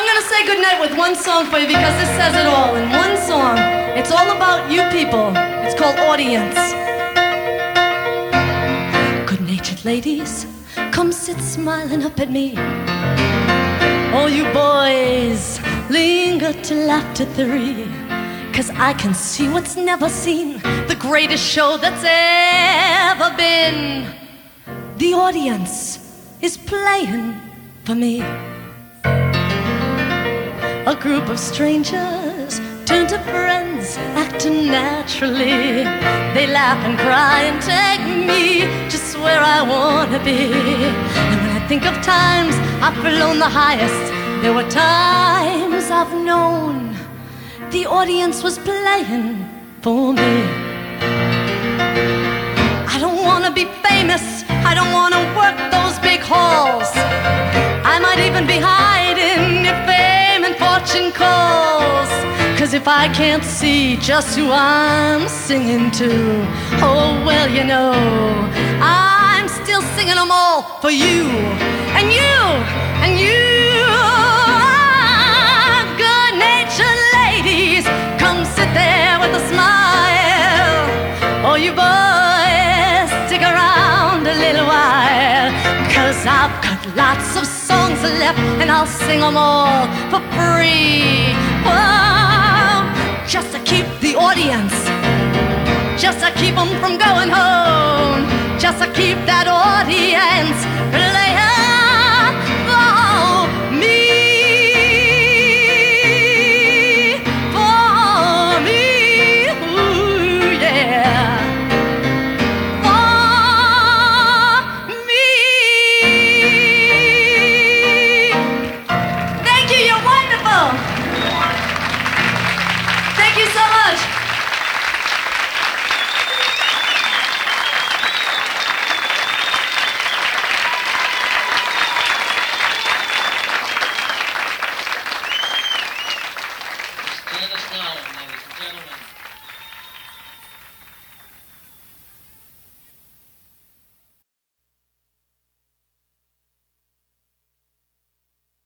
I'm gonna say goodnight with one song for you because this says it all. In one song, it's all about you people. It's called Audience. Good-natured ladies, come sit smiling up at me. All you boys, linger till after 3. 'Cause I can see what's never seen, the greatest show that's ever been. The audience is playing for me. A group of strangers turn to friends, acting naturally. They laugh and cry and take me just where I wanna be. And when I think of times I've flown the highest, there were times I've known the audience was playing for me. I don't wanna be famous, I don't wanna work those big halls. I might even be hiding if fame and fortune calls. 'Cause if I can't see just who I'm singing to, oh well, you know, I'm still singing them all for you, and you, and you. Good-natured ladies, come sit there with a smile. Oh, you boys, stick around a little while. 'Cause I've got lots of songs left, and I'll sing them all for free. Oh, just to keep the audience, just to keep them from going home, just to keep that audience